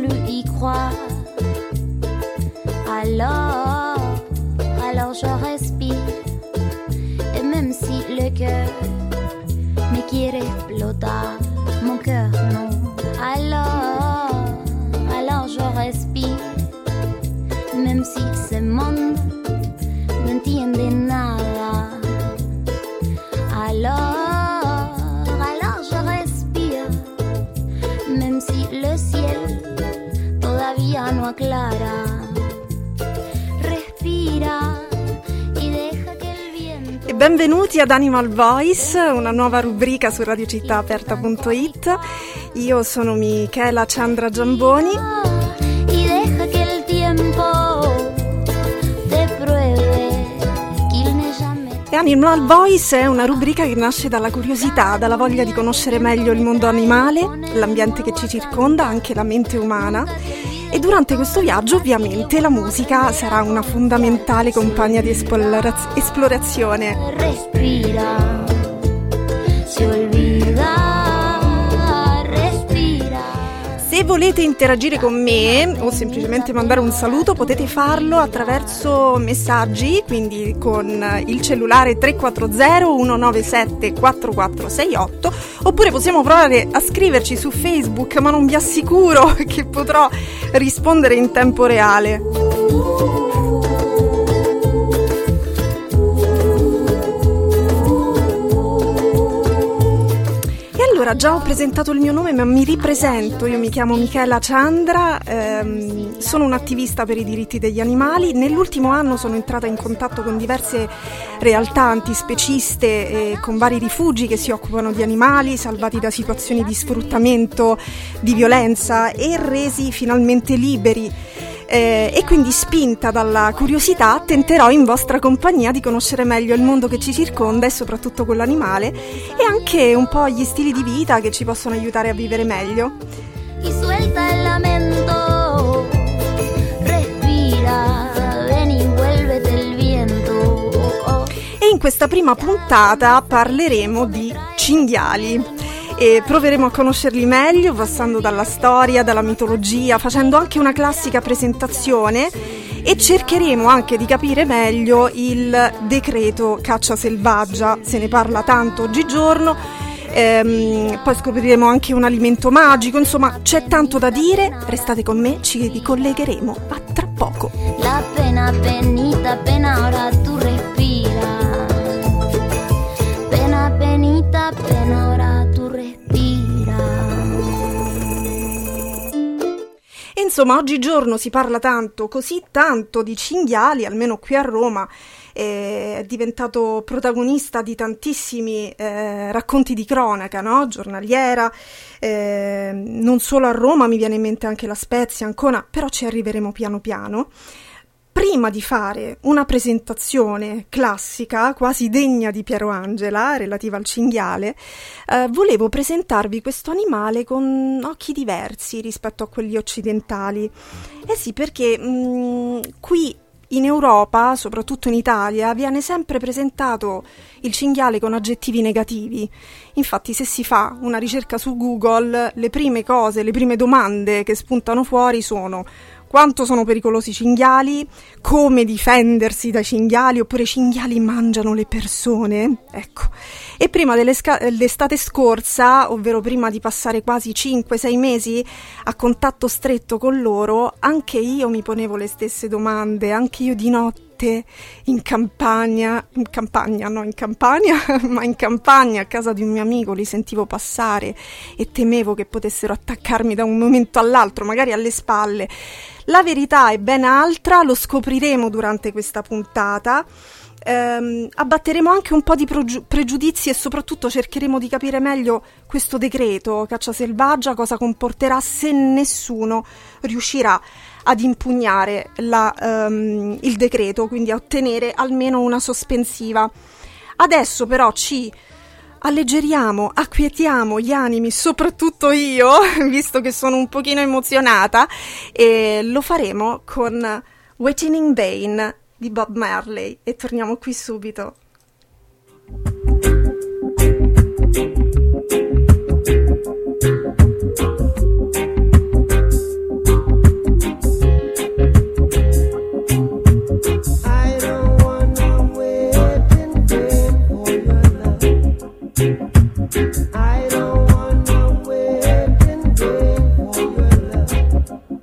plus y croire. Alors je respire. Et même si le cœur me quiere explotar, mon cœur non. Alors je respire. Même si ce monde no entiende nada. Alors je respire. Même si le ciel todavía no aclara. Respira y deja que el viento. E benvenuti ad Animal Voice, una nuova rubrica su radiocittaaperta.it. Io sono Michela Chandra Giamboni. Y deja que el tiempo te pruebe que il ne jamais. E Animal Voice è una rubrica che nasce dalla curiosità, dalla voglia di conoscere meglio il mondo animale, l'ambiente che ci circonda, anche la mente umana. E durante questo viaggio ovviamente la musica sarà una fondamentale compagna di esplorazione. Respira, se olvida, respira. Se volete interagire con me o semplicemente mandare un saluto potete farlo attraverso messaggi, quindi con il cellulare 340 197 4468, oppure possiamo provare a scriverci su Facebook, ma non vi assicuro che potrò rispondere in tempo reale. Allora, già ho presentato il mio nome, ma mi ripresento. Io mi chiamo Michela Chandra, sono un'attivista per i diritti degli animali. Nell'ultimo anno sono entrata in contatto con diverse realtà antispeciste e con vari rifugi che si occupano di animali salvati da situazioni di sfruttamento, di violenza e resi finalmente liberi. E quindi, spinta dalla curiosità, tenterò in vostra compagnia di conoscere meglio il mondo che ci circonda e soprattutto quello animale, e anche un po' gli stili di vita che ci possono aiutare a vivere meglio. Y suelta el lamento, respira, ven y vuélvete el viento. E in questa prima puntata parleremo di cinghiali. E proveremo a conoscerli meglio passando dalla storia, dalla mitologia, facendo anche una classica presentazione, e cercheremo anche di capire meglio il decreto caccia selvaggia. Se ne parla tanto oggigiorno, poi scopriremo anche un alimento magico. Insomma, c'è tanto da dire. Restate con me, ci ricollegheremo a tra poco. La pena, penita, pena, ora tu respira. Pena, penita, pena, ora tu respira. E insomma, oggigiorno si parla tanto, così tanto, di cinghiali, almeno qui a Roma. È diventato protagonista di tantissimi racconti di cronaca, no? Giornaliera, non solo a Roma, mi viene in mente anche La Spezia, Ancona, però ci arriveremo piano piano. Prima di fare una presentazione classica, quasi degna di Piero Angela, relativa al cinghiale, volevo presentarvi questo animale con occhi diversi rispetto a quelli occidentali. Eh sì, perché qui in Europa, soprattutto in Italia, viene sempre presentato il cinghiale con aggettivi negativi. Infatti, se si fa una ricerca su Google, le prime domande che spuntano fuori sono: quanto sono pericolosi i cinghiali, come difendersi dai cinghiali, oppure cinghiali mangiano le persone. Ecco. E prima dell'estate scorsa, ovvero prima di passare quasi 5-6 mesi a contatto stretto con loro, anche io mi ponevo le stesse domande, anche io di notte in campagna, a casa di un mio amico li sentivo passare e temevo che potessero attaccarmi da un momento all'altro, magari alle spalle. La verità è ben altra, lo scopriremo durante questa puntata. Abbatteremo anche un po' di pregiudizi e soprattutto cercheremo di capire meglio questo decreto caccia selvaggia, cosa comporterà se nessuno riuscirà ad impugnare il decreto, quindi a ottenere almeno una sospensiva. Adesso però ci alleggeriamo, acquietiamo gli animi, soprattutto io, visto che sono un pochino emozionata, e lo faremo con Waiting in Vain di Bob Marley, e torniamo qui subito.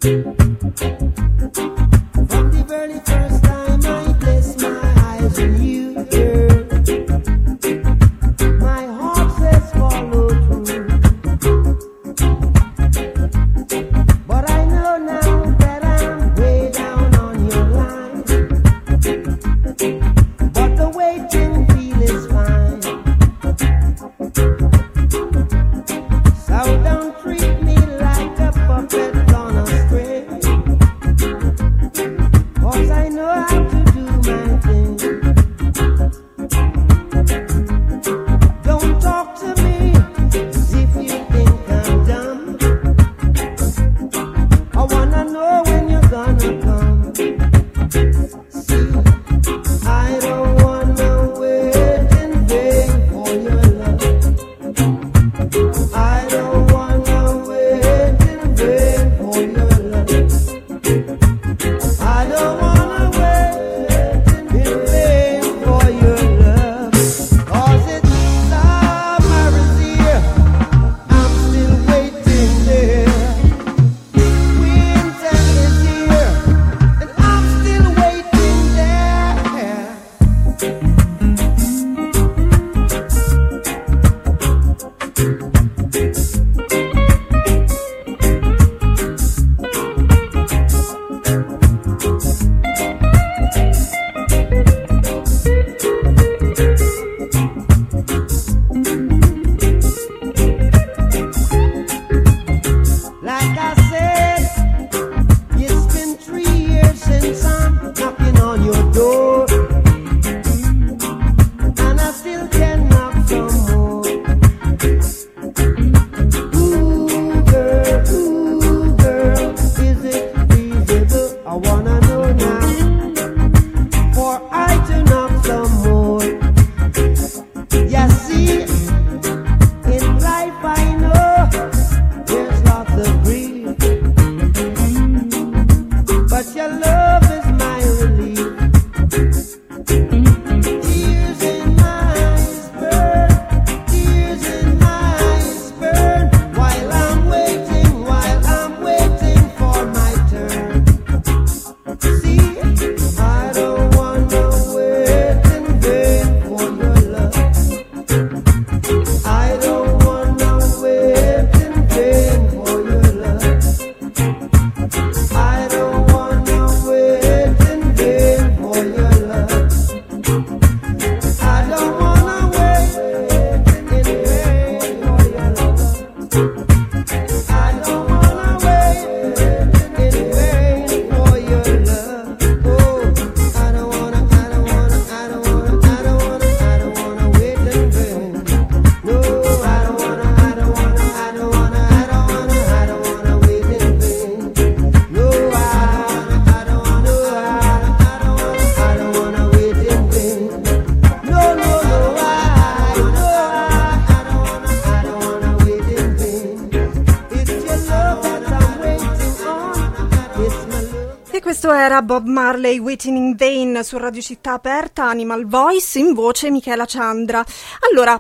Questo era Bob Marley, Waiting in Vain, su Radio Città Aperta, Animal Voice, in voce Michela Ciandra. Allora,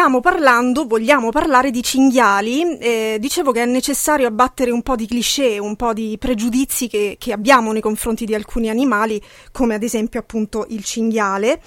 vogliamo parlare di cinghiali. Dicevo che è necessario abbattere un po' di cliché, un po' di pregiudizi che abbiamo nei confronti di alcuni animali, come ad esempio appunto il cinghiale.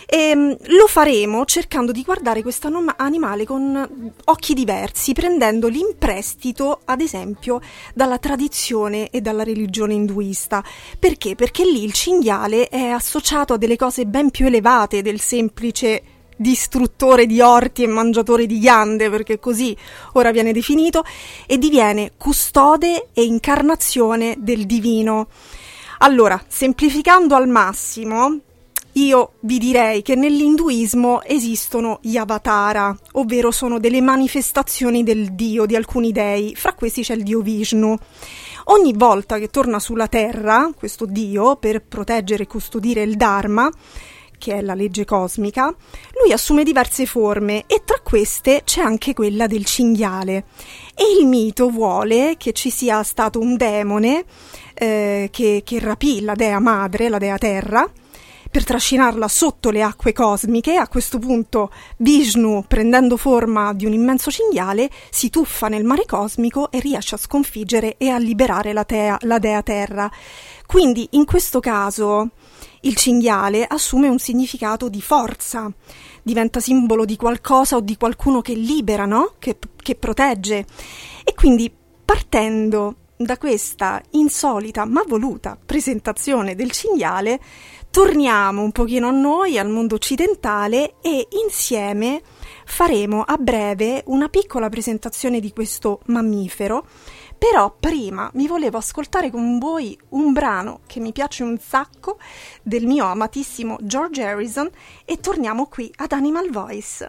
Lo faremo cercando di guardare questo animale con occhi diversi, prendendoli in prestito, ad esempio, dalla tradizione e dalla religione induista. Perché? Perché lì il cinghiale è associato a delle cose ben più elevate del semplice distruttore di orti e mangiatore di ghiande, perché così ora viene definito, e diviene custode e incarnazione del divino. Allora, semplificando al massimo, io vi direi che nell'induismo esistono gli avatara, ovvero sono delle manifestazioni del dio, di alcuni dei. Fra questi c'è il dio Vishnu. Ogni volta che torna sulla terra, questo dio, per proteggere e custodire il Dharma, che è la legge cosmica, lui assume diverse forme e tra queste c'è anche quella del cinghiale. E il mito vuole che ci sia stato un demone che rapì la dea madre, la dea terra, per trascinarla sotto le acque cosmiche. A questo punto Vishnu, prendendo forma di un immenso cinghiale, si tuffa nel mare cosmico e riesce a sconfiggere e a liberare la dea Terra. Quindi in questo caso il cinghiale assume un significato di forza, diventa simbolo di qualcosa o di qualcuno che libera, no? Che protegge. E quindi, partendo da questa insolita ma voluta presentazione del cinghiale, torniamo un pochino a noi, al mondo occidentale, e insieme faremo a breve una piccola presentazione di questo mammifero. Però prima mi volevo ascoltare con voi un brano che mi piace un sacco del mio amatissimo George Harrison, e torniamo qui ad Animal Voice.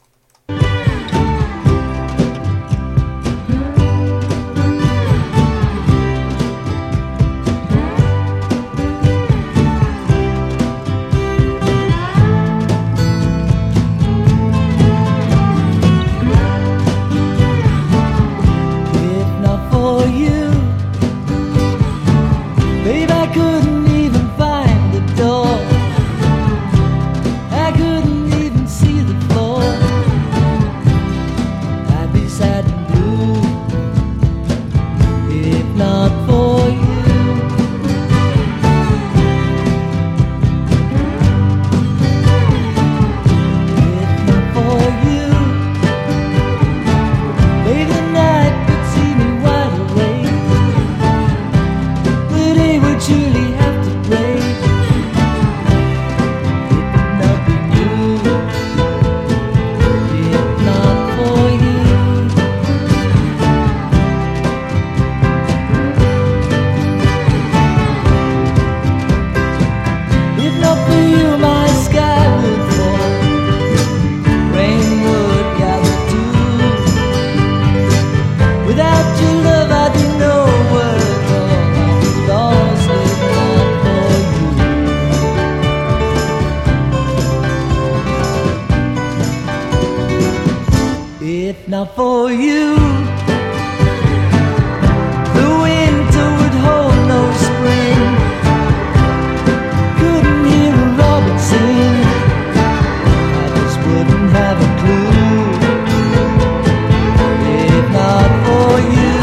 Not for you, the winter would hold no spring. Couldn't hear a robin sing, I just wouldn't have a clue. If not for you.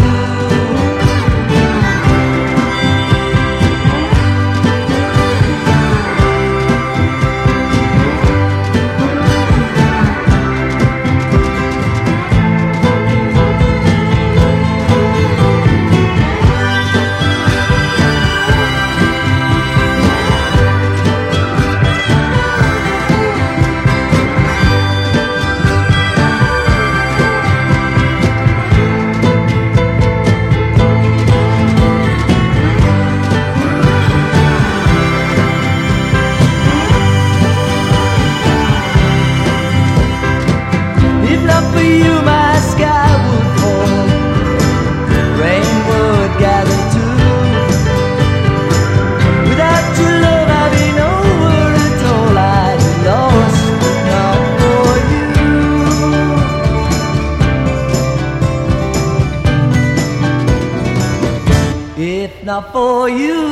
Not for you,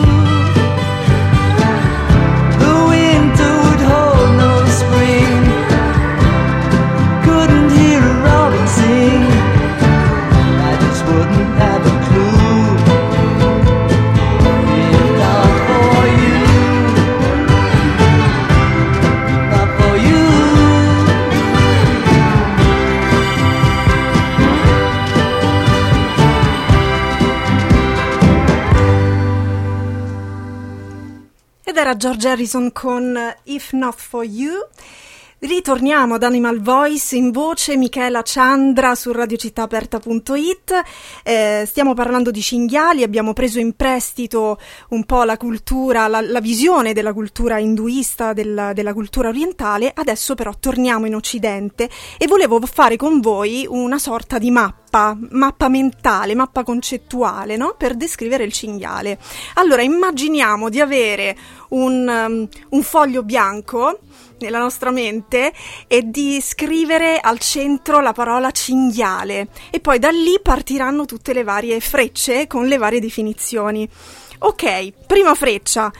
the winter would hold no spring. Couldn't hear a robin sing, I just wouldn't have a clue. If not for you, not for you. Ed era George Harrison con If Not For You. Ritorniamo ad Animal Voice, in voce Michela Ciandra su radiocittaaperta.it. Stiamo parlando di cinghiali, abbiamo preso in prestito un po' la cultura, la visione della cultura induista, della cultura orientale. Adesso però torniamo in Occidente e volevo fare con voi una sorta di mappa mentale, mappa concettuale, no? Per descrivere il cinghiale. Allora, immaginiamo di avere un foglio bianco nella nostra mente e di scrivere al centro la parola cinghiale, e poi da lì partiranno tutte le varie frecce con le varie definizioni. Ok, prima freccia.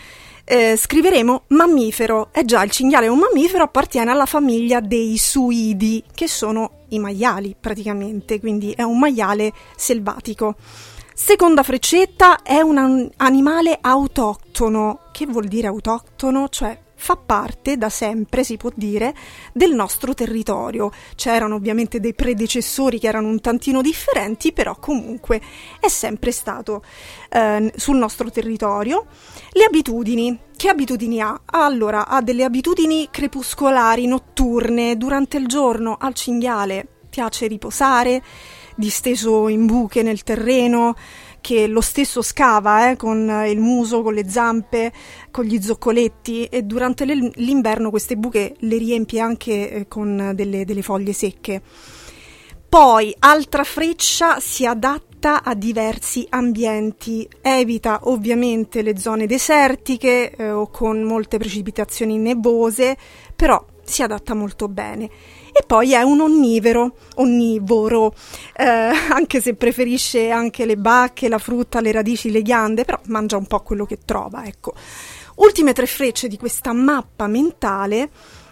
scriveremo mammifero. Già, il cinghiale è un mammifero, appartiene alla famiglia dei suidi, che sono i maiali praticamente, quindi è un maiale selvatico. Seconda freccetta, è un animale autoctono. Che vuol dire autoctono? Cioè fa parte da sempre, si può dire, del nostro territorio. C'erano ovviamente dei predecessori che erano un tantino differenti, però comunque è sempre stato sul nostro territorio. Le abitudini. Che abitudini ha? Allora, ha delle abitudini crepuscolari, notturne. Durante il giorno al cinghiale piace riposare, disteso in buche nel terreno, che lo stesso scava con il muso, con le zampe, con gli zoccoletti, e durante l'inverno queste buche le riempie anche con delle foglie secche. Poi, altra freccia, si adatta a diversi ambienti, evita ovviamente le zone desertiche o con molte precipitazioni nevose, però si adatta molto bene. E poi è un onnivoro, anche se preferisce anche le bacche, la frutta, le radici, le ghiande, però mangia un po' quello che trova, ecco. Ultime 3 frecce di questa mappa mentale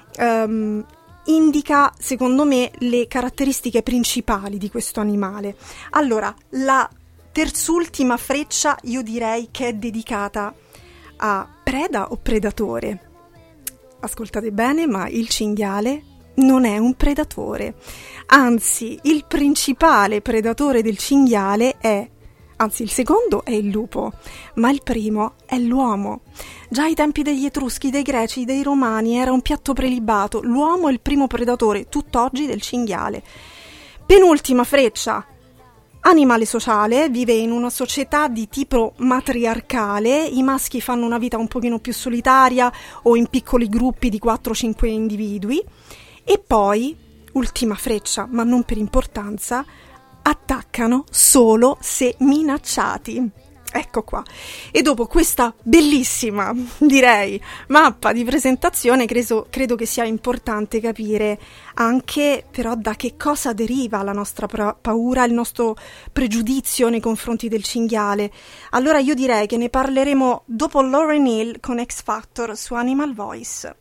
indica, secondo me, le caratteristiche principali di questo animale. Allora, la terzultima freccia io direi che è dedicata a preda o predatore. Ascoltate bene, ma il cinghiale non è un predatore, anzi il principale predatore del cinghiale il secondo è il lupo, ma il primo è l'uomo. Già ai tempi degli Etruschi, dei Greci, dei Romani era un piatto prelibato, l'uomo è il primo predatore tutt'oggi del cinghiale. Penultima freccia, animale sociale, vive in una società di tipo matriarcale, i maschi fanno una vita un pochino più solitaria o in piccoli gruppi di 4-5 individui. E poi, ultima freccia, ma non per importanza, attaccano solo se minacciati. Ecco qua. E dopo questa bellissima, direi, mappa di presentazione, credo che sia importante capire anche però da che cosa deriva la nostra paura, il nostro pregiudizio nei confronti del cinghiale. Allora io direi che ne parleremo dopo Lauryn Hill con X Factor su Animal Voice.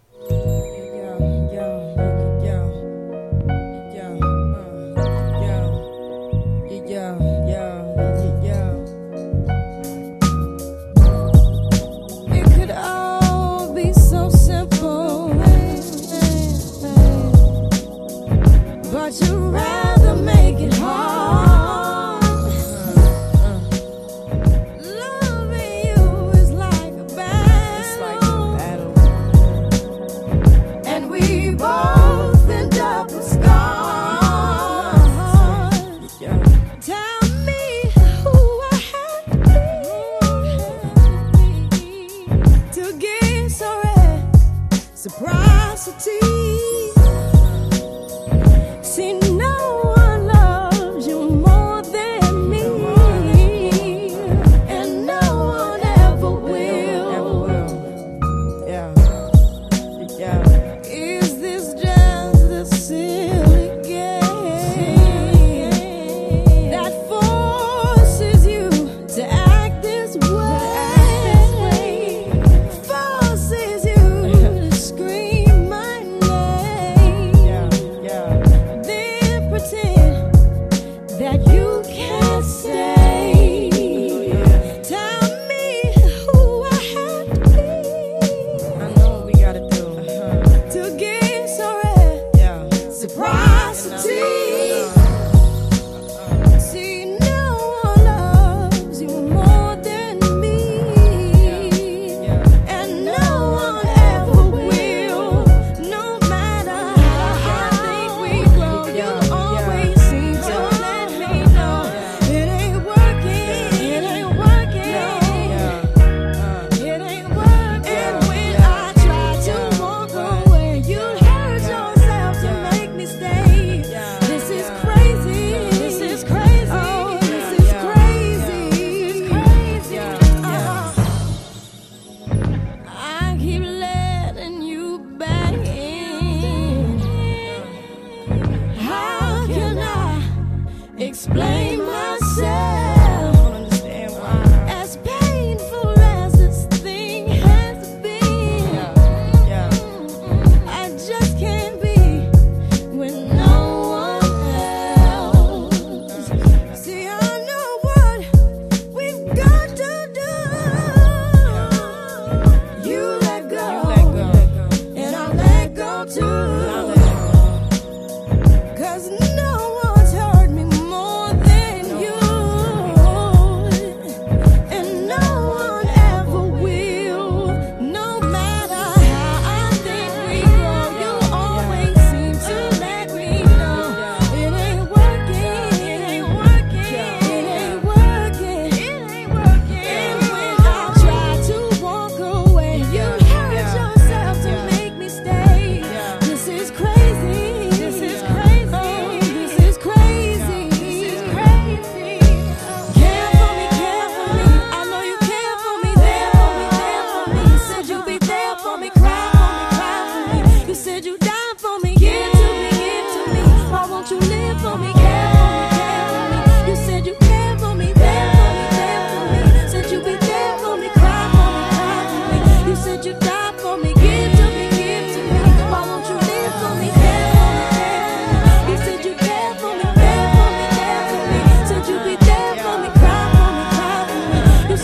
But you'd rather make it hard. Loving you is like a battle.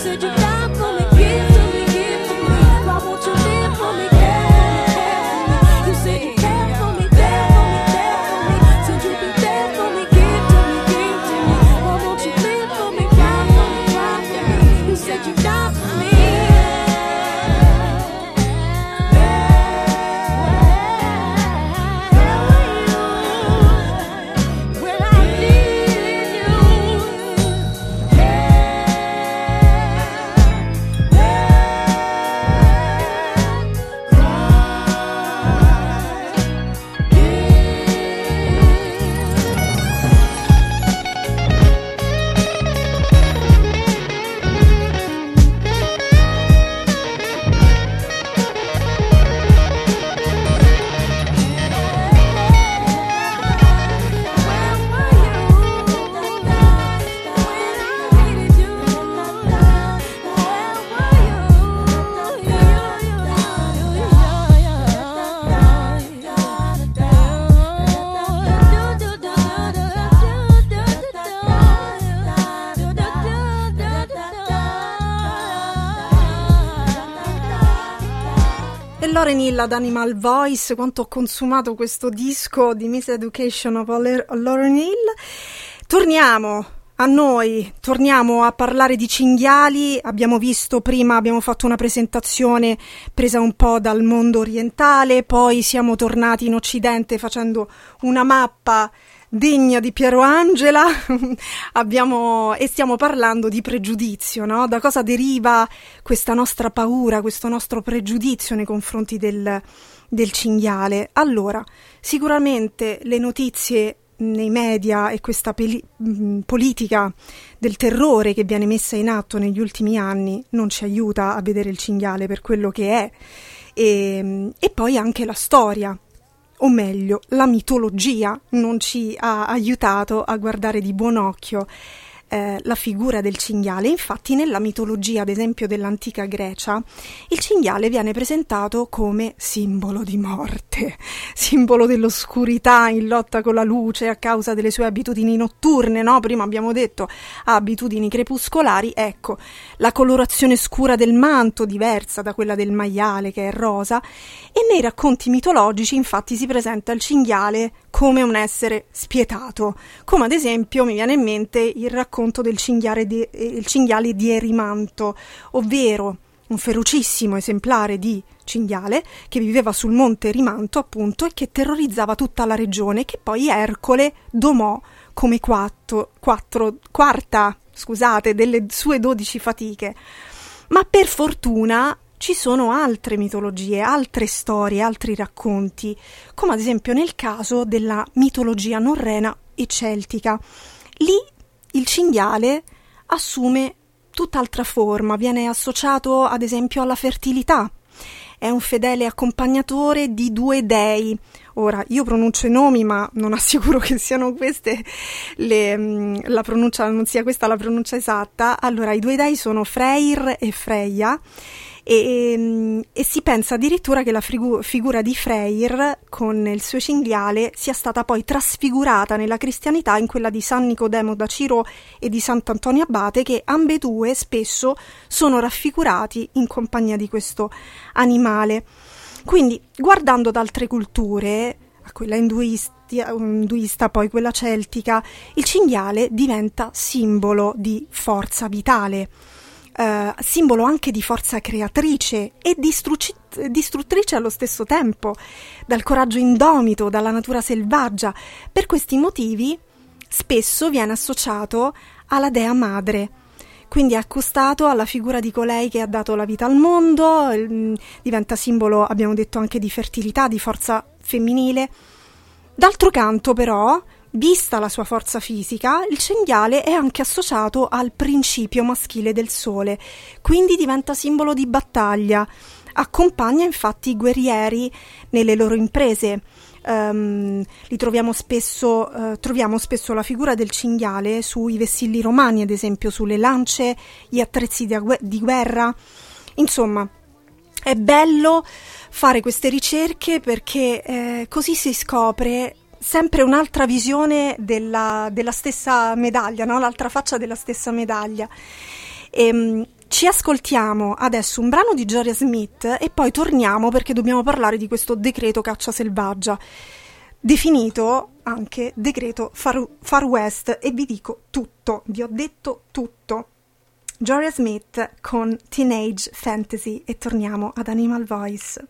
said you died for me, give to me, give to me. Why won't you live for me, care for me, care for me? You said you care for me, there for me, there for me. Said you be there for me, give to me, give to me. Why won't you live for me, cry for me, cry for me? You said you died for me. Lauryn Hill ad Animal Voice, quanto ho consumato questo disco di Miseducation of Lauryn Hill. Torniamo a noi, torniamo a parlare di cinghiali. Abbiamo visto prima, abbiamo fatto una presentazione presa un po' dal mondo orientale, poi siamo tornati in Occidente facendo una mappa degna di Piero Angela. E stiamo parlando di pregiudizio, no? Da cosa deriva questa nostra paura, questo nostro pregiudizio nei confronti del cinghiale? Allora, sicuramente le notizie nei media e questa politica del terrore che viene messa in atto negli ultimi anni non ci aiuta a vedere il cinghiale per quello che è, e poi anche la storia, o meglio, la mitologia non ci ha aiutato a guardare di buon occhio la figura del cinghiale. Infatti nella mitologia, ad esempio dell'antica Grecia, il cinghiale viene presentato come simbolo di morte, simbolo dell'oscurità in lotta con la luce a causa delle sue abitudini notturne, no? Prima abbiamo detto ha abitudini crepuscolari, ecco, la colorazione scura del manto diversa da quella del maiale che è rosa, e nei racconti mitologici infatti si presenta il cinghiale come un essere spietato, come ad esempio mi viene in mente il racconto del cinghiale di Erimanto, ovvero un ferocissimo esemplare di cinghiale che viveva sul monte Erimanto, appunto, e che terrorizzava tutta la regione, che poi Ercole domò come quarta delle sue 12 fatiche. Ma per fortuna ci sono altre mitologie, altre storie, altri racconti, come ad esempio nel caso della mitologia norrena e celtica. Lì il cinghiale assume tutt'altra forma, viene associato ad esempio alla fertilità, è un fedele accompagnatore di due dei. Ora, io pronuncio i nomi, ma non assicuro che siano queste la pronuncia, non sia questa la pronuncia esatta. Allora, i due dei sono Freyr e Freya, e si pensa addirittura che la figura di Freyr con il suo cinghiale sia stata poi trasfigurata nella cristianità in quella di San Nicodemo da Ciro e di Sant'Antonio Abate, che ambedue spesso sono raffigurati in compagnia di questo animale. Quindi, guardando ad altre culture, a quella induista, poi quella celtica, il cinghiale diventa simbolo di forza vitale, simbolo anche di forza creatrice e distruttrice allo stesso tempo, dal coraggio indomito, dalla natura selvaggia. Per questi motivi spesso viene associato alla dea madre, quindi è accostato alla figura di colei che ha dato la vita al mondo, diventa simbolo, abbiamo detto, anche di fertilità, di forza femminile. D'altro canto però, vista la sua forza fisica, il cinghiale è anche associato al principio maschile del sole, quindi diventa simbolo di battaglia. Accompagna infatti i guerrieri nelle loro imprese. Troviamo spesso la figura del cinghiale sui vessilli romani, ad esempio sulle lance, gli attrezzi di guerra. Insomma, è bello fare queste ricerche perché così si scopre sempre un'altra visione della stessa medaglia, no? L'altra faccia della stessa medaglia. Ci Ci ascoltiamo adesso un brano di Jorja Smith e poi torniamo perché dobbiamo parlare di questo decreto caccia selvaggia, definito anche decreto Far West, e vi dico tutto, vi ho detto tutto. Jorja Smith con Teenage Fantasy e torniamo ad Animal Voice.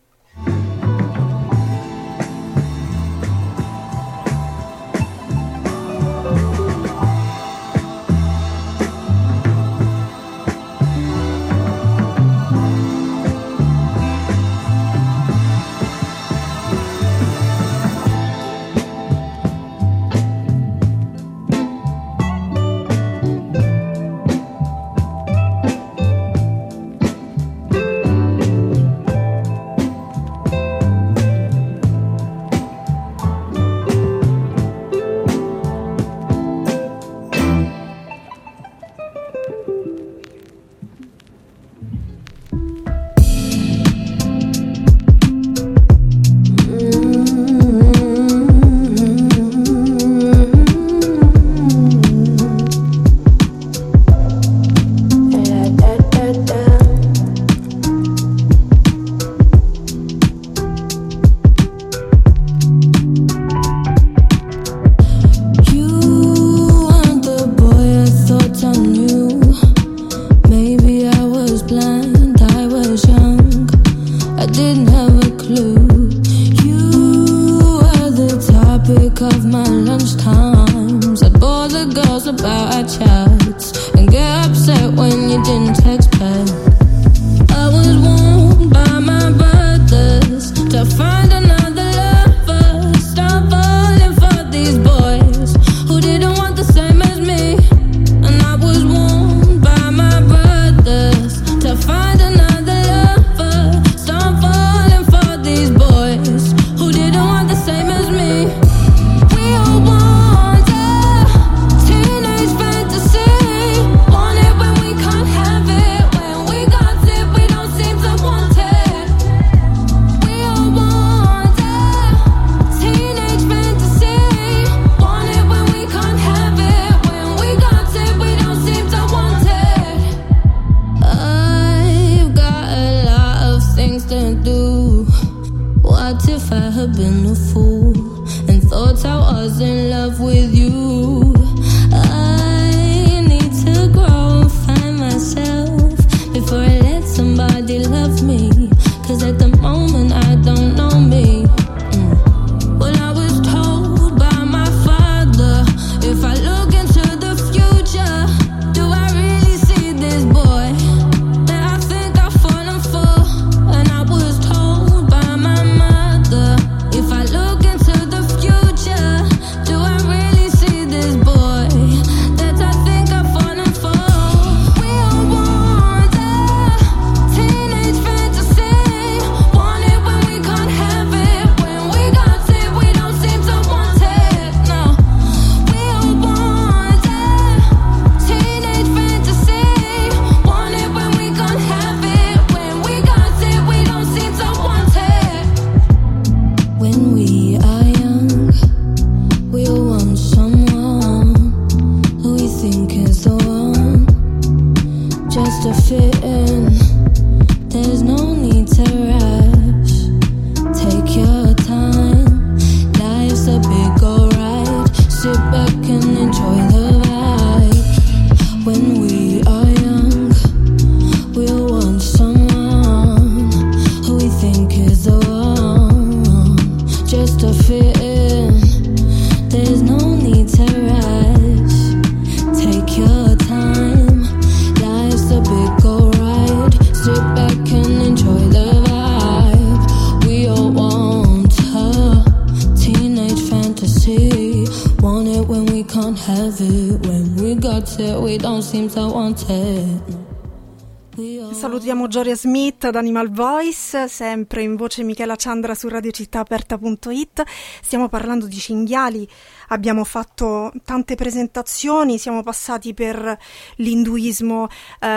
Salutiamo Jorja Smith ad Animal Voice, sempre in voce Michela Ciandra su radiocittaaperta.it. Stiamo parlando di cinghiali, abbiamo fatto tante presentazioni, siamo passati per l'induismo,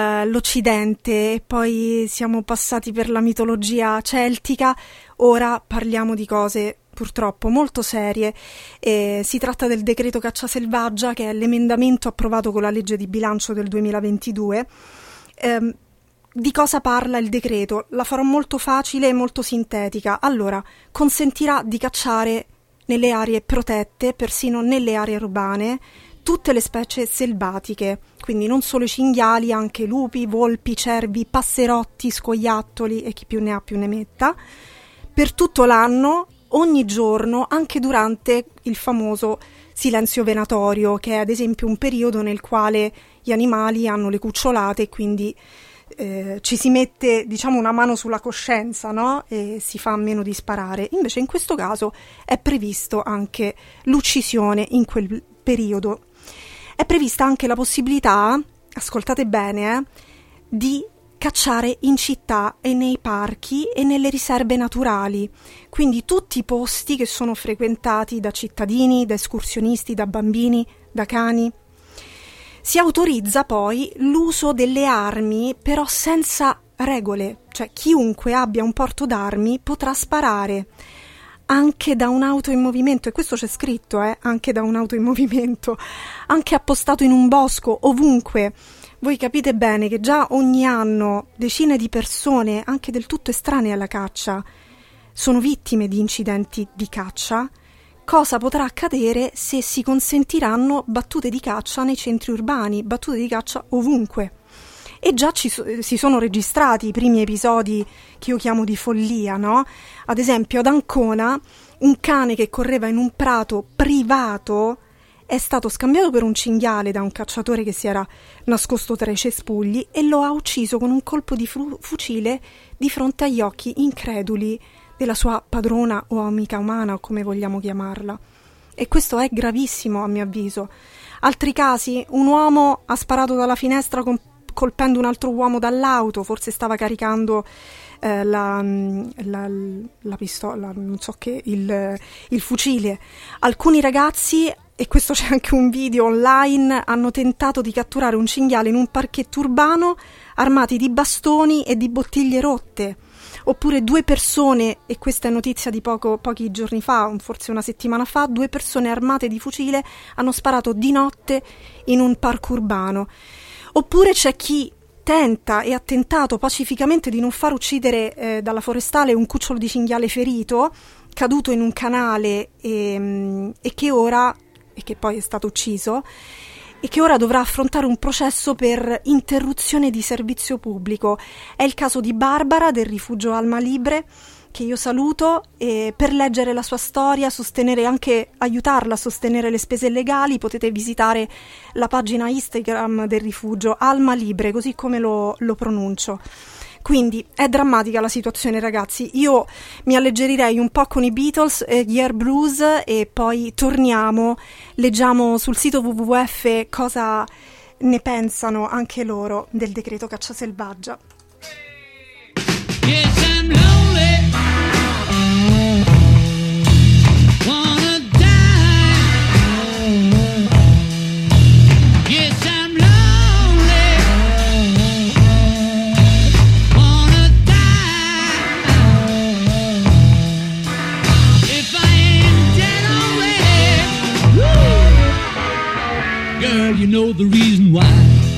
l'Occidente, e poi siamo passati per la mitologia celtica. Ora parliamo di cose purtroppo molto serie. Si tratta del decreto caccia selvaggia, che è l'emendamento approvato con la legge di bilancio del 2022. di cosa parla il decreto? La farò molto facile e molto sintetica. Allora, consentirà di cacciare nelle aree protette, persino nelle aree urbane, tutte le specie selvatiche, quindi non solo i cinghiali, anche lupi, volpi, cervi, passerotti, scoiattoli e chi più ne ha più ne metta, per tutto l'anno, ogni giorno, anche durante il famoso silenzio venatorio, che è ad esempio un periodo nel quale gli animali hanno le cucciolate e quindi ci si mette, diciamo, una mano sulla coscienza, no? E si fa a meno di sparare. Invece in questo caso è previsto anche l'uccisione in quel periodo. È prevista anche la possibilità, ascoltate bene, di cacciare in città e nei parchi e nelle riserve naturali, quindi tutti i posti che sono frequentati da cittadini, da escursionisti, da bambini, da cani. Si autorizza poi l'uso delle armi, però senza regole, cioè chiunque abbia un porto d'armi potrà sparare anche da un'auto in movimento, e questo c'è scritto, anche da un'auto in movimento, anche appostato in un bosco, ovunque. Voi capite bene che già ogni anno decine di persone, anche del tutto estranee alla caccia, sono vittime di incidenti di caccia. Cosa potrà accadere se si consentiranno battute di caccia nei centri urbani, battute di caccia ovunque? E già si sono registrati i primi episodi che io chiamo di follia, no? Ad esempio ad Ancona un cane che correva in un prato privato è stato scambiato per un cinghiale da un cacciatore che si era nascosto tra i cespugli e lo ha ucciso con un colpo di fucile di fronte agli occhi increduli della sua padrona o amica umana, o come vogliamo chiamarla. E questo è gravissimo a mio avviso. Altri casi, un uomo ha sparato dalla finestra colpendo un altro uomo dall'auto, forse stava caricando la pistola, non so che, il fucile. Alcuni ragazzi, e questo c'è anche un video online, hanno tentato di catturare un cinghiale in un parchetto urbano armati di bastoni e di bottiglie rotte. Oppure 2 persone, e questa è notizia di pochi giorni fa, forse una settimana fa, 2 persone armate di fucile hanno sparato di notte in un parco urbano. Oppure c'è chi tenta e ha tentato pacificamente di non far uccidere dalla forestale un cucciolo di cinghiale ferito, caduto in un canale e che poi è stato ucciso, e che ora dovrà affrontare un processo per interruzione di servizio pubblico. È il caso di Barbara del rifugio Alma Libre, che io saluto, e per leggere la sua storia, aiutarla a sostenere le spese legali, potete visitare la pagina Instagram del rifugio Alma Libre, così come lo pronuncio. Quindi è drammatica la situazione, ragazzi. Io mi alleggerirei un po' con i Beatles e gli Air Blues e poi torniamo, leggiamo sul sito WWF cosa ne pensano anche loro del decreto caccia selvaggia. Yes, I'm lonely. Wanna die. Yes, I'm lonely. Wanna die. If I ain't dead already. Woo. Girl, you know the reason why.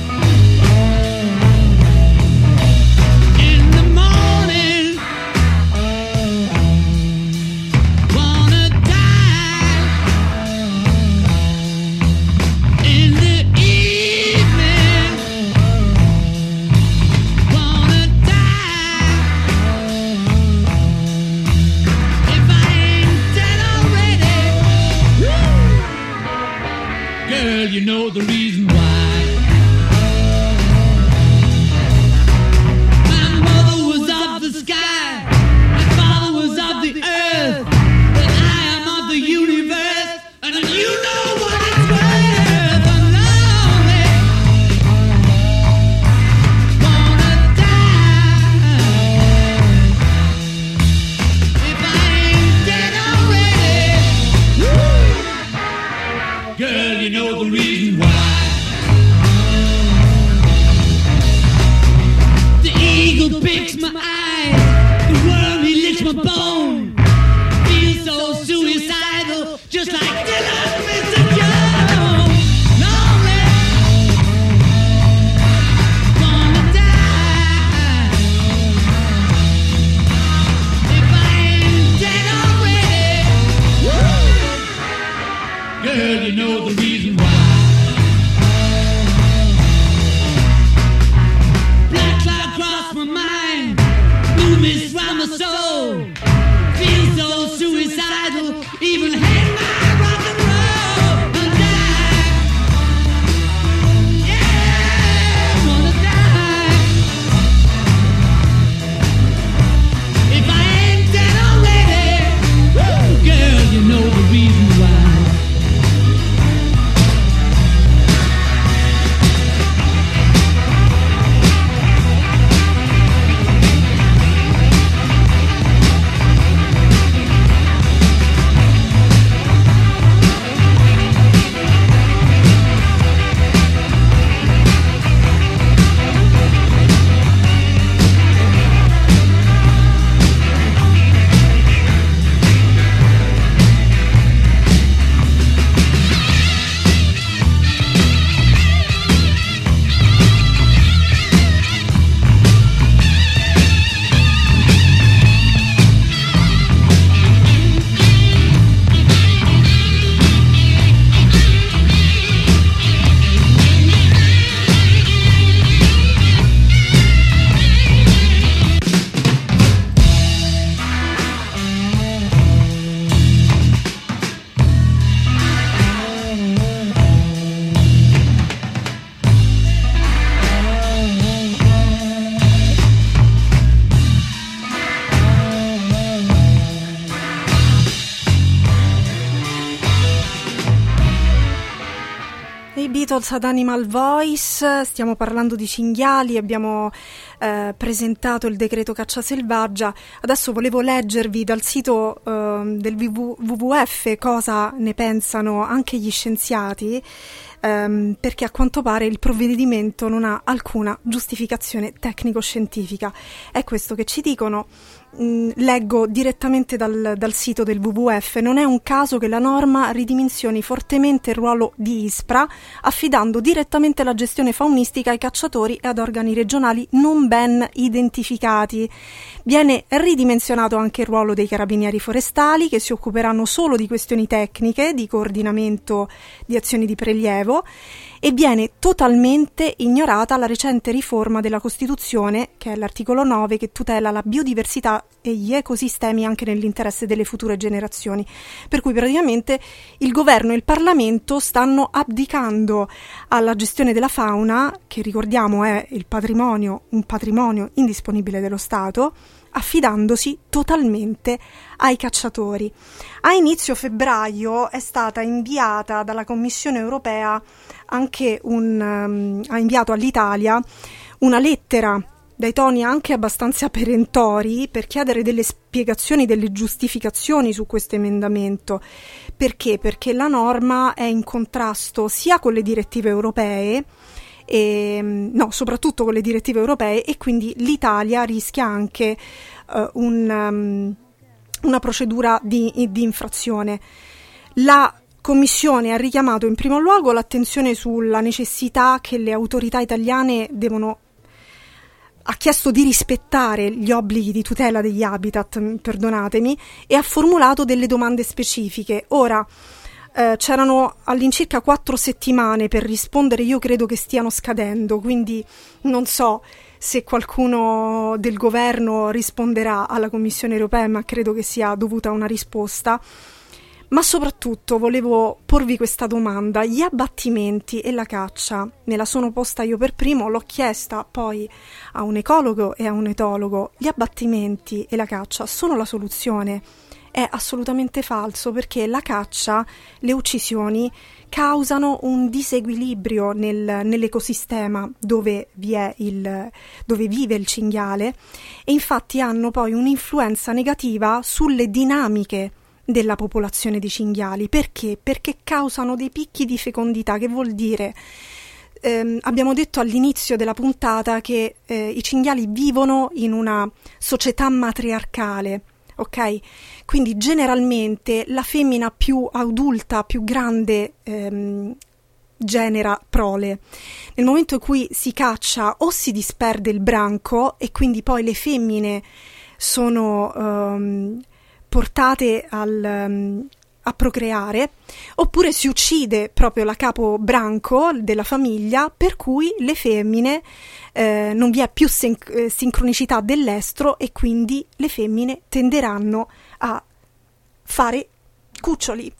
You know the reason why. My mother was of the sky, my father was of the earth, and I am of the universe, and you know what it's worth. I'm lonely, wanna die. If I ain't dead already, woo. Girl, you know the reason why. The eagle picks my eye, the worm he licks my bone. Feels so suicidal, just like Dylan, Mr. Jones. Lonely, wanna die. Beatles ad Animal Voice, stiamo parlando di cinghiali, abbiamo presentato il decreto caccia selvaggia. Adesso volevo leggervi dal sito del WWF cosa ne pensano anche gli scienziati, perché a quanto pare il provvedimento non ha alcuna giustificazione tecnico-scientifica. È questo che ci dicono. Leggo direttamente dal sito del WWF. Non è un caso che la norma ridimensioni fortemente il ruolo di ISPRA, affidando direttamente la gestione faunistica ai cacciatori e ad organi regionali non ben identificati. Viene ridimensionato anche il ruolo dei carabinieri forestali, che si occuperanno solo di questioni tecniche, di coordinamento di azioni di prelievo, e viene totalmente ignorata la recente riforma della Costituzione, che è l'articolo 9, che tutela la biodiversità e gli ecosistemi anche nell'interesse delle future generazioni. Per cui praticamente il governo e il Parlamento stanno abdicando alla gestione della fauna, che ricordiamo è un patrimonio indisponibile dello Stato, affidandosi totalmente ai cacciatori. A inizio febbraio è stata inviata dalla Commissione europea anche ha inviato all'Italia una lettera dai toni anche abbastanza perentori per chiedere delle spiegazioni, delle giustificazioni su questo emendamento. Perché? Perché la norma è in contrasto sia con le direttive europee, soprattutto con le direttive europee, e quindi l'Italia rischia anche una procedura di infrazione. La Commissione ha richiamato in primo luogo l'attenzione sulla necessità che le autorità italiane ha chiesto di rispettare gli obblighi di tutela degli habitat, perdonatemi, e ha formulato delle domande specifiche. Ora, c'erano all'incirca 4 settimane per rispondere, io credo che stiano scadendo, quindi non so se qualcuno del governo risponderà alla Commissione europea, ma credo che sia dovuta una risposta. Ma soprattutto volevo porvi questa domanda: gli abbattimenti e la caccia, me la sono posta io per primo, l'ho chiesta poi a un ecologo e a un etologo: gli abbattimenti e la caccia sono la soluzione? È assolutamente falso, perché la caccia, le uccisioni, causano un disequilibrio nell'ecosistema dove vive il cinghiale, e infatti hanno poi un'influenza negativa sulle dinamiche della popolazione di cinghiali. Perché? Perché causano dei picchi di fecondità, che vuol dire, abbiamo detto all'inizio della puntata che i cinghiali vivono in una società matriarcale, ok? Quindi generalmente la femmina più adulta, più grande, genera prole. Nel momento in cui si caccia o si disperde il branco e quindi poi le femmine sono portate a procreare, oppure si uccide proprio la capobranco della famiglia, per cui le femmine non vi è più sincronicità dell'estro, e quindi le femmine tenderanno a fare cuccioli.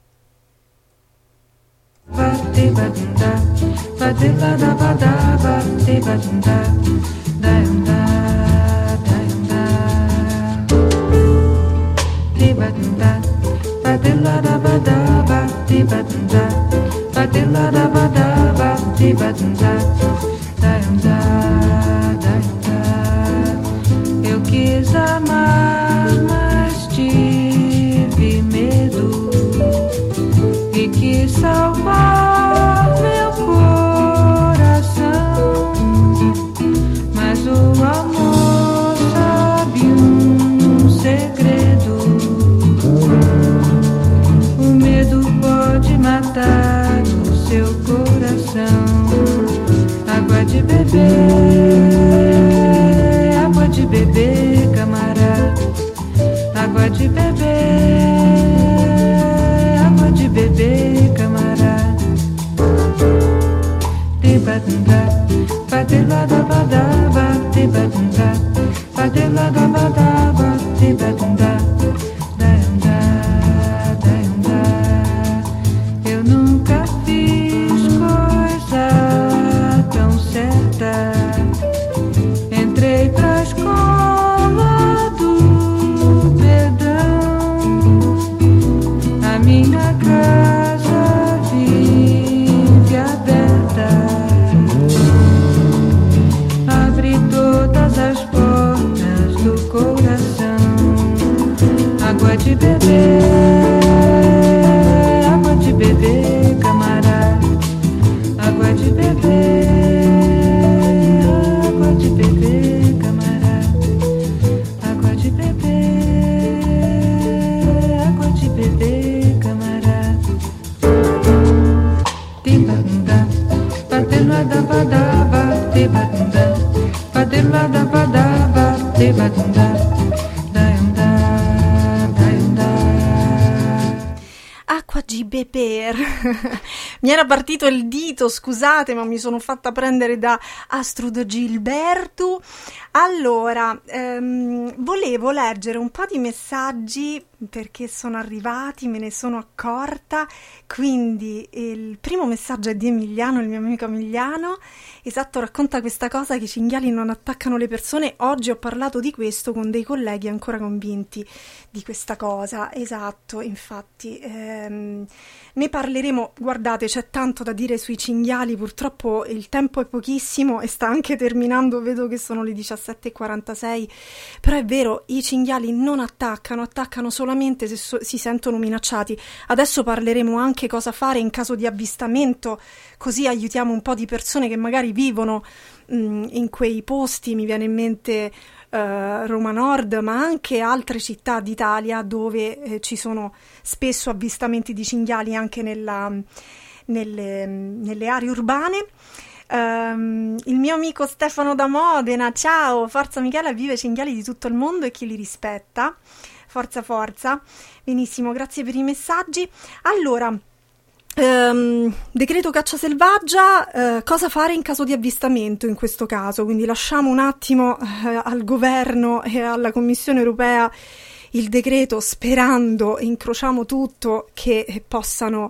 Eu quis amar, mas tive medo, e quis salvar meu coração, mas o amor sabe um segredo: o medo pode matar o seu coração. Água de beber, camarada. Água de beber, camarada. Tibadunda, badelada, tibadunda, badelada, tibadunda. Eu nunca fiz coisa tão certa. Entrei pra escola do perdão. A minha casa vive aberta. das portas do coração. Água de beber, camarada. Água de beber, camarada. Água de beber, camarada. Tibadunda, padelada, tibadunda, padelada, tibadunda. Acqua di beber. Mi era partito il dito, scusate, ma mi sono fatta prendere da Astrud Gilberto. Allora, volevo leggere un po' di messaggi perché sono arrivati, me ne sono accorta. Quindi il primo messaggio è di Emiliano, il mio amico Emiliano. Esatto, racconta questa cosa che i cinghiali non attaccano le persone. Oggi ho parlato di questo con dei colleghi ancora convinti di questa cosa. Esatto, infatti ne parleremo. Guardate, c'è tanto da dire sui cinghiali, purtroppo il tempo è pochissimo e sta anche terminando, vedo che sono le 17:46, però è vero, i cinghiali non attaccano solamente se si sentono minacciati. Adesso parleremo anche cosa fare in caso di avvistamento, così aiutiamo un po' di persone che magari vivono in quei posti. Mi viene in mente Roma Nord, ma anche altre città d'Italia dove ci sono spesso avvistamenti di cinghiali anche nelle aree urbane. Il mio amico Stefano da Modena, ciao, forza Michela, vive cinghiali di tutto il mondo e chi li rispetta, forza, benissimo, grazie per i messaggi. Allora, decreto caccia selvaggia, cosa fare in caso di avvistamento in questo caso? Quindi lasciamo un attimo al governo e alla Commissione europea il decreto, sperando, incrociamo tutto, che possano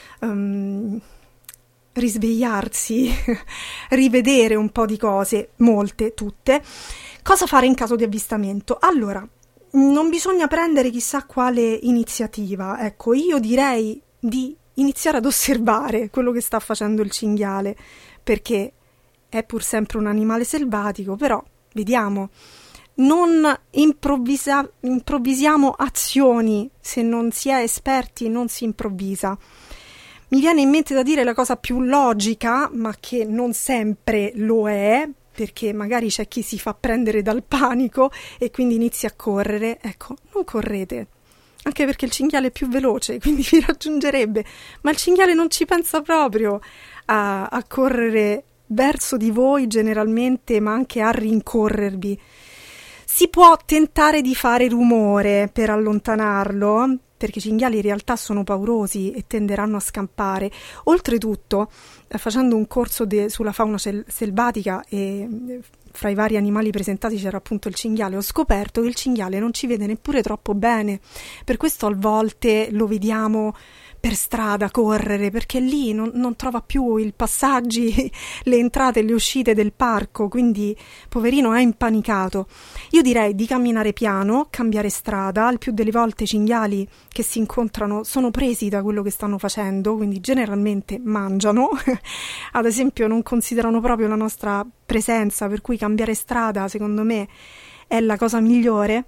risvegliarsi, rivedere un po' di cose, molte, tutte. Cosa fare in caso di avvistamento? Allora, non bisogna prendere chissà quale iniziativa, ecco, io direi di iniziare ad osservare quello che sta facendo il cinghiale, perché è pur sempre un animale selvatico, però vediamo, non improvvisiamo azioni, se non si è esperti non si improvvisa. Mi viene in mente da dire la cosa più logica, ma che non sempre lo è, perché magari c'è chi si fa prendere dal panico e quindi inizia a correre. Ecco, non correte, anche perché il cinghiale è più veloce, quindi vi raggiungerebbe, ma il cinghiale non ci pensa proprio a correre verso di voi generalmente, ma anche a rincorrervi. Si può tentare di fare rumore per allontanarlo, perché i cinghiali in realtà sono paurosi e tenderanno a scampare. Oltretutto, facendo un corso sulla fauna selvatica e fra i vari animali presentati c'era appunto il cinghiale, ho scoperto che il cinghiale non ci vede neppure troppo bene, per questo a volte lo vediamo per strada correre, perché lì non trova più i passaggi, le entrate e le uscite del parco, quindi poverino è impanicato. Io direi di camminare piano, cambiare strada. Il più delle volte i cinghiali che si incontrano sono presi da quello che stanno facendo, quindi generalmente mangiano, ad esempio non considerano proprio la nostra presenza, per cui cambiare strada secondo me è la cosa migliore.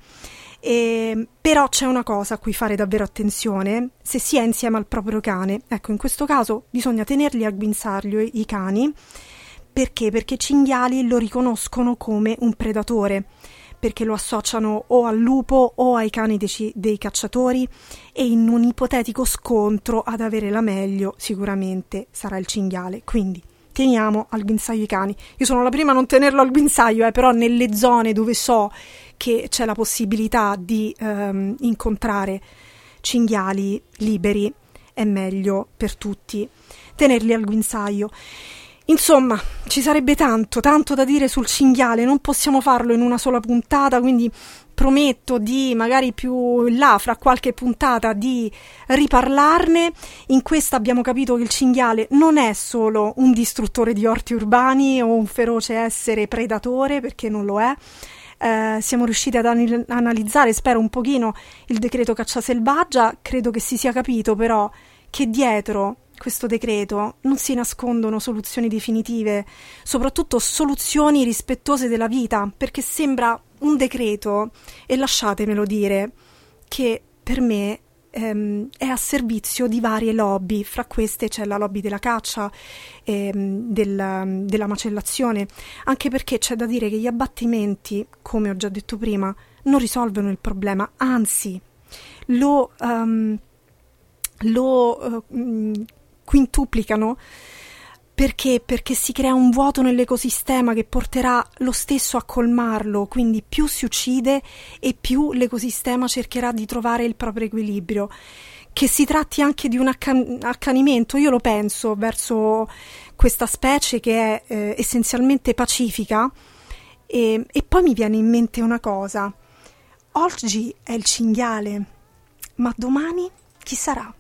Però c'è una cosa a cui fare davvero attenzione se si è insieme al proprio cane. Ecco, in questo caso bisogna tenerli al guinzaglio i cani. Perché? Perché i cinghiali lo riconoscono come un predatore, perché lo associano o al lupo o ai cani dei cacciatori, e in un ipotetico scontro ad avere la meglio sicuramente sarà il cinghiale. Quindi teniamo al guinzaglio i cani. Io sono la prima a non tenerlo al guinzaglio, però nelle zone dove so che c'è la possibilità di incontrare cinghiali liberi è meglio per tutti tenerli al guinzaglio. Insomma, ci sarebbe tanto da dire sul cinghiale, non possiamo farlo in una sola puntata, quindi prometto di magari più là, fra qualche puntata, di riparlarne. In questa abbiamo capito che il cinghiale non è solo un distruttore di orti urbani o un feroce essere predatore, perché non lo è. Siamo riusciti ad analizzare, spero, un pochino il decreto caccia selvaggia. Credo che si sia capito però che dietro questo decreto non si nascondono soluzioni definitive, soprattutto soluzioni rispettose della vita, perché sembra un decreto, e lasciatemelo dire, che per me è a servizio di varie lobby. Fra queste c'è la lobby della caccia, della macellazione, anche perché c'è da dire che gli abbattimenti, come ho già detto prima, non risolvono il problema, anzi lo quintuplicano, perché si crea un vuoto nell'ecosistema che porterà lo stesso a colmarlo, quindi più si uccide e più l'ecosistema cercherà di trovare il proprio equilibrio. Che si tratti anche di un accanimento, io lo penso, verso questa specie che è essenzialmente pacifica, e poi mi viene in mente una cosa: oggi è il cinghiale, ma domani chi sarà?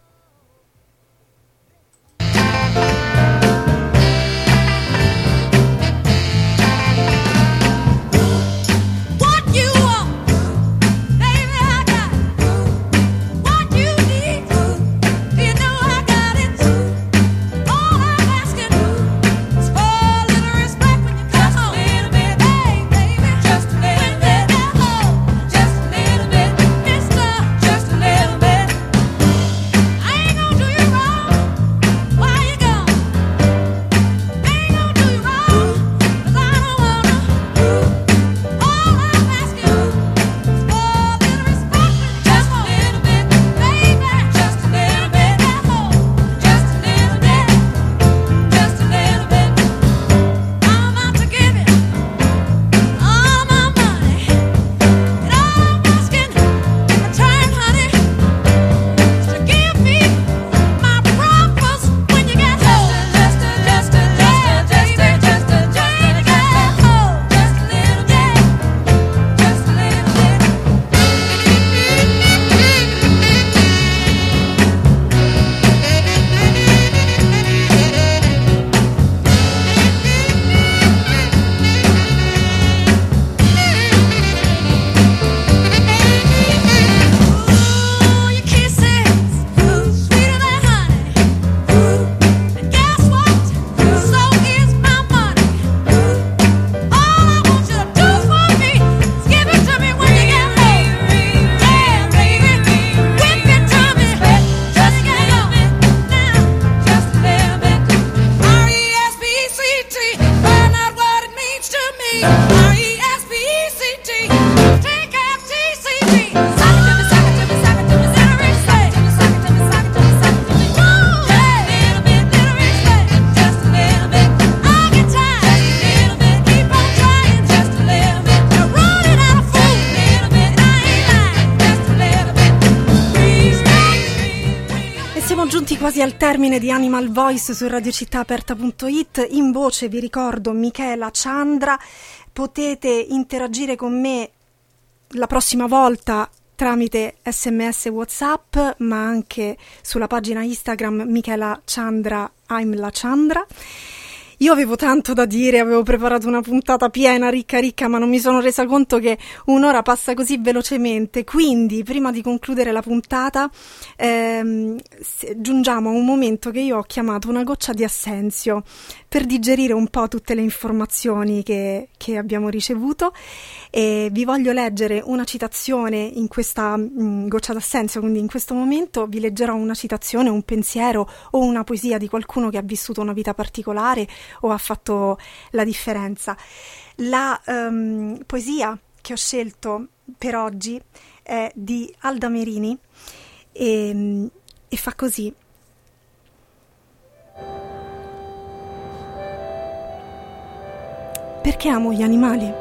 Quasi al termine di Animal Voice su radiocittaaperta.it. In voce vi ricordo Michela Ciandra. Potete interagire con me la prossima volta tramite SMS WhatsApp, ma anche sulla pagina Instagram Michela Ciandra, I'm la Ciandra. Io avevo tanto da dire, avevo preparato una puntata piena, ricca, ma non mi sono resa conto che un'ora passa così velocemente. Quindi, prima di concludere la puntata, giungiamo a un momento che io ho chiamato una goccia di assenzio, per digerire un po' tutte le informazioni che abbiamo ricevuto. E vi voglio leggere una citazione in questa goccia d'assenzio, quindi in questo momento vi leggerò una citazione, un pensiero o una poesia di qualcuno che ha vissuto una vita particolare o ha fatto la differenza. La poesia che ho scelto per oggi è di Alda Merini e fa così. Perché amo gli animali?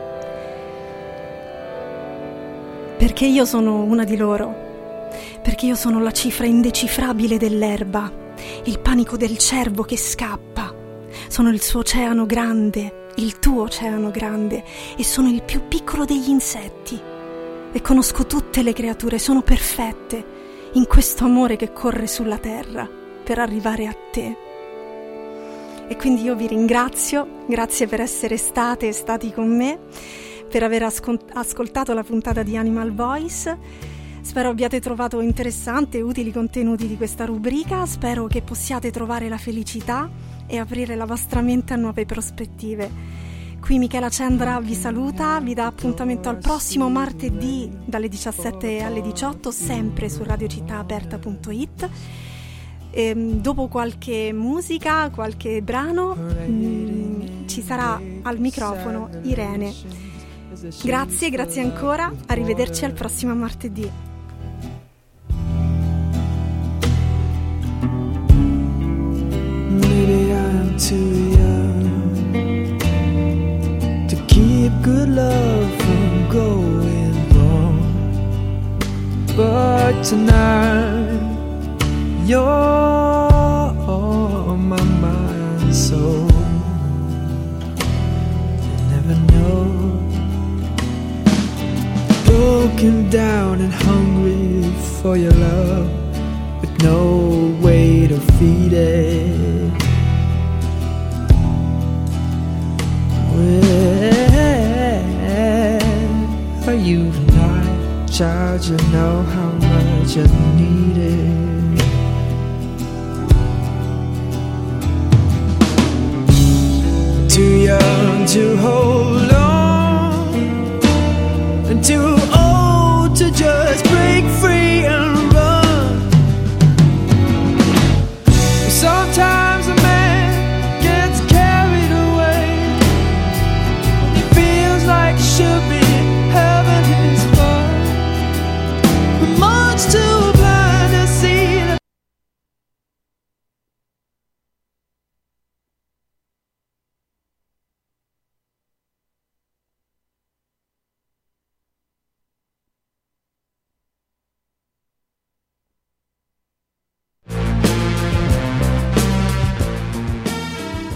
Perché io sono una di loro, perché io sono la cifra indecifrabile dell'erba, il panico del cervo che scappa, sono il suo oceano grande, il tuo oceano grande, e sono il più piccolo degli insetti, e conosco tutte le creature, sono perfette in questo amore che corre sulla terra per arrivare a te. E quindi io vi ringrazio, grazie per essere stati con me, per aver ascoltato la puntata di Animal Voice. Spero abbiate trovato interessante e utili i contenuti di questa rubrica, spero che possiate trovare la felicità e aprire la vostra mente a nuove prospettive. Qui Michela Cendra vi saluta, vi dà appuntamento al prossimo martedì dalle 17 alle 18, sempre su radiocittaaperta.it. Dopo qualche musica, qualche brano, ci sarà al microfono Irene. Grazie ancora, arrivederci al prossimo martedì. Maybe I'm too young to keep good love from going wrong, but tonight you're on my mind, so you never know. Broken down and hungry for your love, with no way to feed it. Where are you tonight, child? You know how much I need it. Too young to hold